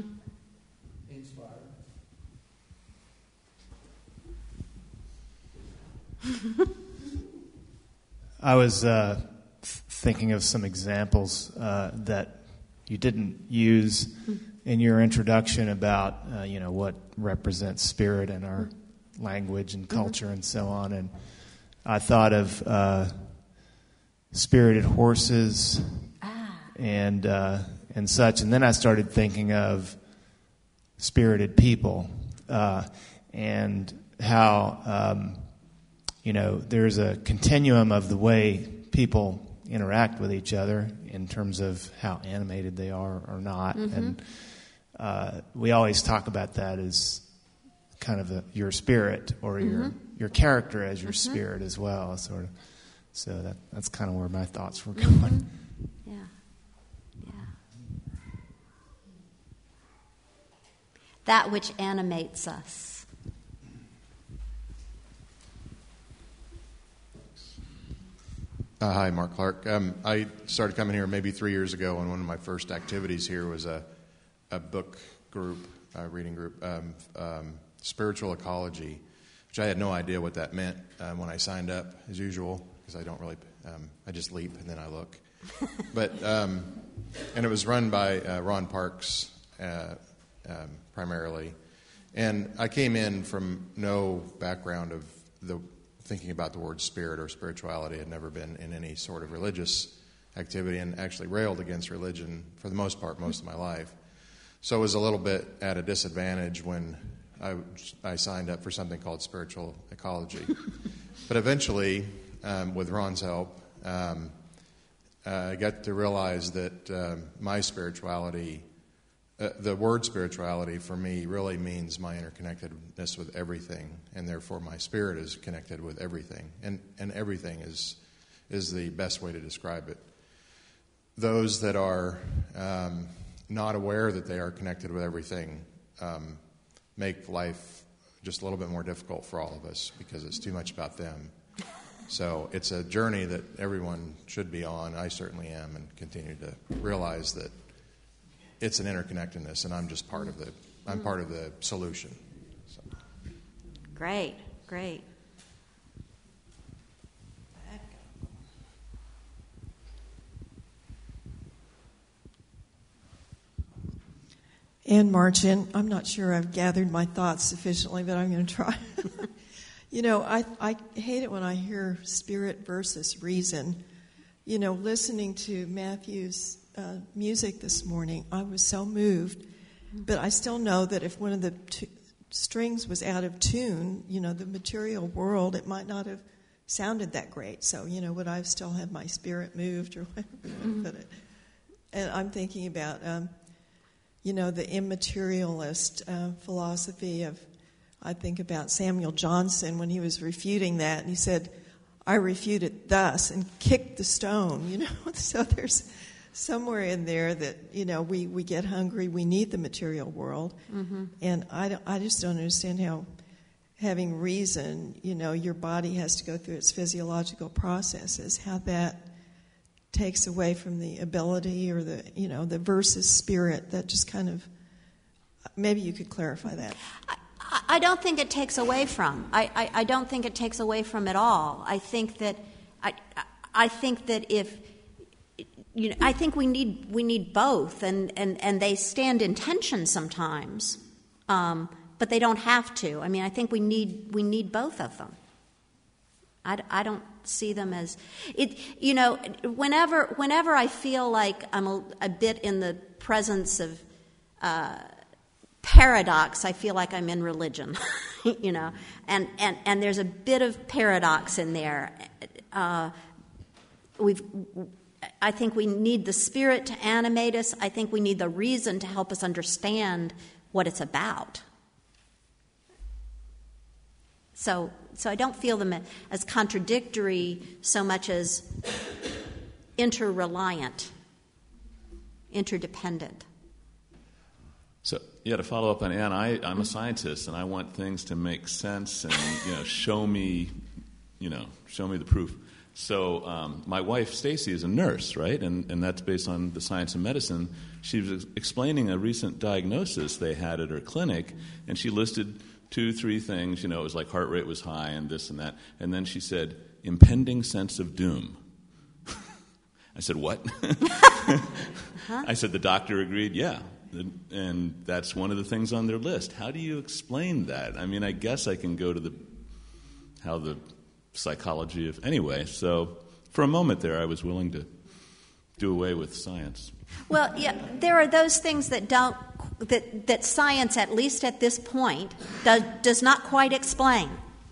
I was uh, th- thinking of some examples uh, that you didn't use in your introduction about, uh, you know, what represents spirit in our language and culture mm-hmm. and so on. And I thought of uh, spirited horses ah. and uh, and such. And then I started thinking of spirited people uh, and how... Um, You know, there's a continuum of the way people interact with each other in terms of how animated they are or not. Mm-hmm. And uh, we always talk about that as kind of a, your spirit or mm-hmm. your your character as your mm-hmm. spirit as well, sort of. So that that's kind of where my thoughts were going. Mm-hmm. Yeah. Yeah. That which animates us. Uh, hi, Mark Clark. Um, I started coming here maybe three years ago, and one of my first activities here was a, a book group, a reading group, um, um, Spiritual Ecology, which I had no idea what that meant um, when I signed up, as usual, because I don't really, um, I just leap and then I look. But um, and it was run by uh, Ron Parks uh, um, primarily, and I came in from no background of the thinking about the word spirit or spirituality. Had never been in any sort of religious activity and actually railed against religion for the most part most of my life. So I was a little bit at a disadvantage when I, I signed up for something called Spiritual Ecology. But eventually, um, with Ron's help, um, uh, I got to realize that um, my spirituality, Uh, the word spirituality for me really means my interconnectedness with everything, and therefore my spirit is connected with everything, and, and everything is is the best way to describe it. Those that are um, not aware that they are connected with everything um, make life just a little bit more difficult for all of us because it's too much about them. So it's a journey that everyone should be on. I certainly am, and continue to realize that it's an interconnectedness, and I'm just part of the. I'm part of the solution. So. Great, great. Ann Marchand. I'm not sure I've gathered my thoughts sufficiently, but I'm going to try. You know, I I hate it when I hear spirit versus reason. You know, listening to Matthew's uh, music this morning, I was so moved. But I still know that if one of the t- strings was out of tune, you know, the material world, it might not have sounded that great. So, you know, would I still have my spirit moved or whatever you put it? And I'm thinking about, um, you know, the immaterialist uh, philosophy of, I think about Samuel Johnson when he was refuting that, and he said, I refute it thus, and kicked the stone, you know. So there's somewhere in there that, you know, we, we get hungry, we need the material world. Mm-hmm. And I, don't, I just don't understand how having reason, you know, your body has to go through its physiological processes, how that takes away from the ability or the, you know, the versus spirit. That just kind of, maybe you could clarify that. I, I don't think it takes away from. I, I, I don't think it takes away from at all. I think that I I think that if you know I think we need we need both, and, and, and they stand in tension sometimes, um, but they don't have to. I mean, I think we need we need both of them. I, I don't see them as it. You know, whenever whenever I feel like I'm a, a bit in the presence of Uh, paradox, I feel like I'm in religion, you know, and, and, and there's a bit of paradox in there. Uh, we've, I think we need the Spirit to animate us. I think we need the reason to help us understand what it's about. So, so I don't feel them as contradictory so much as interreliant, interdependent. So, yeah, to follow up on Ann, I, I'm a scientist, and I want things to make sense and, you know, show me, you know, show me the proof. So um, my wife, Stacy, is a nurse, right? And, and that's based on the science of medicine. She was explaining a recent diagnosis they had at her clinic, and she listed two, three things. You know, it was like heart rate was high and this and that. And then she said, impending sense of doom. I said, what? Huh? I said, the doctor agreed, yeah. And that's one of the things on their list. How do you explain that? I mean, I guess I can go to the how the psychology of... Anyway, so for a moment there, I was willing to do away with science. Well, yeah, there are those things that don't... that, that science, at least at this point, does, does not quite explain.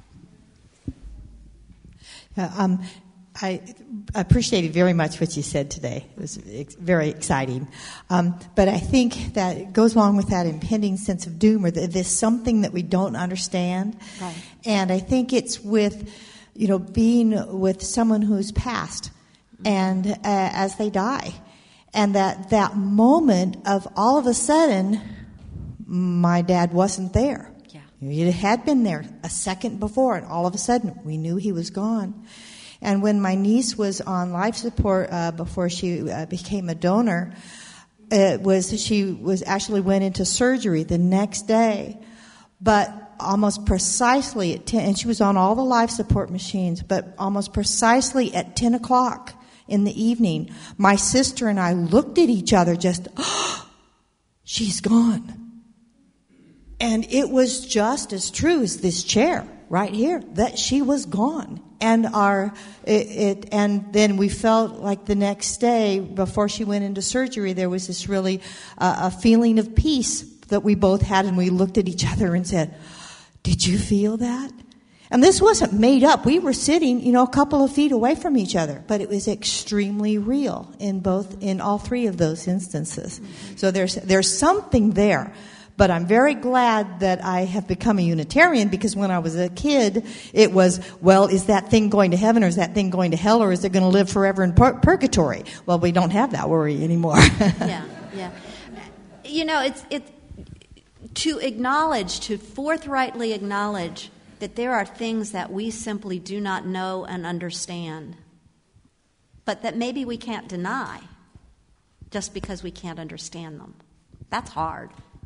Uh, um, I appreciated very much what you said today. It was ex- very exciting. Um, but I think that it goes along with that impending sense of doom, or the, this something that we don't understand. Right. And I think it's with, you know, being with someone who's passed and uh, as they die. And that, that moment of all of a sudden, my dad wasn't there. Yeah. He had been there a second before, and all of a sudden we knew he was gone. And when my niece was on life support uh, before she uh, became a donor, it was she was actually went into surgery the next day, but almost precisely at ten, and she was on all the life support machines, but almost precisely at ten o'clock in the evening, my sister and I looked at each other just, oh, she's gone. And it was just as true as this chair right here, that she was gone. And our it, it and then we felt like the next day before she went into surgery, there was this really uh, a feeling of peace that we both had, and we looked at each other and said, "Did you feel that?" And this wasn't made up. We were sitting, you know, a couple of feet away from each other, but it was extremely real in both in all three of those instances. Mm-hmm. So there's there's something there. But I'm very glad that I have become a Unitarian, because when I was a kid, it was, well, is that thing going to heaven, or is that thing going to hell, or is it going to live forever in pur- purgatory? Well, we don't have that worry anymore. yeah, yeah. You know, it's it to acknowledge, to forthrightly acknowledge that there are things that we simply do not know and understand, but that maybe we can't deny just because we can't understand them. That's hard.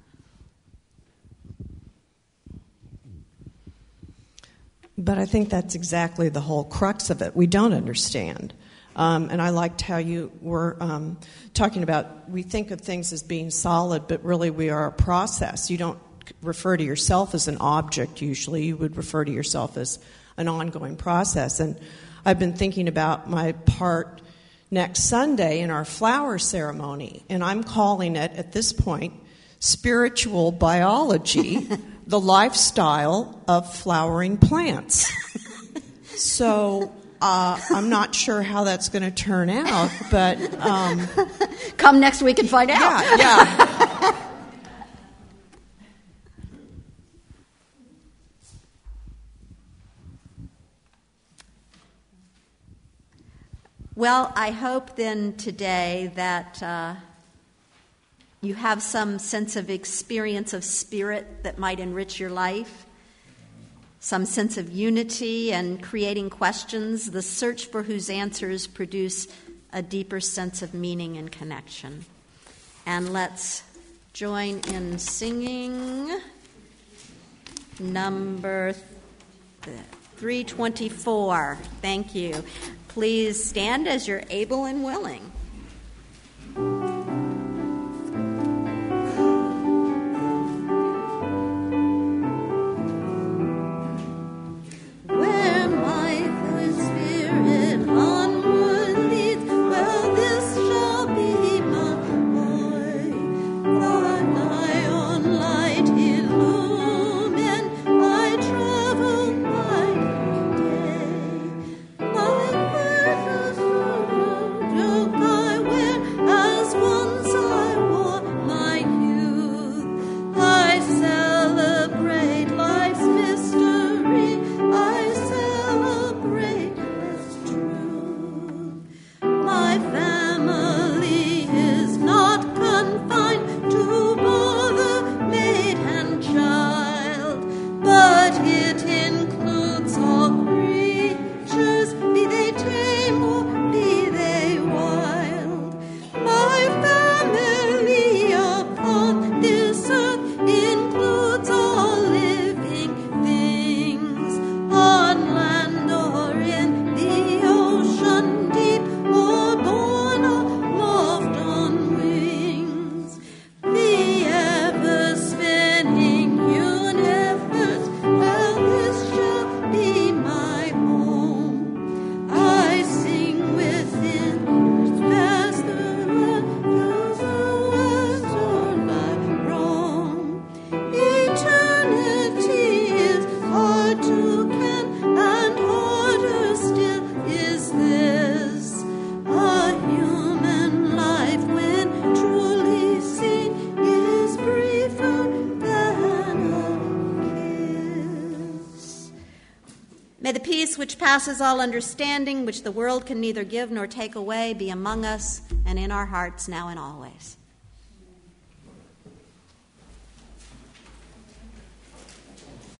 But I think that's exactly the whole crux of it. We don't understand. Um, and I liked how you were um, talking about, we think of things as being solid, but really we are a process. You don't refer to yourself as an object usually. You would refer to yourself as an ongoing process. And I've been thinking about my part next Sunday in our flower ceremony, and I'm calling it, at this point, spiritual biology, the lifestyle of flowering plants. So uh, I'm not sure how that's going to turn out, but... Um, Come next week and find out. Yeah, yeah. Well, I hope then today that uh, you have some sense of experience of spirit that might enrich your life, some sense of unity and creating questions, the search for whose answers produce a deeper sense of meaning and connection. And let's join in singing number three twenty-four. Thank you. Please stand as you're able and willing. May the peace which passes all understanding, which the world can neither give nor take away, be among us and in our hearts now and always.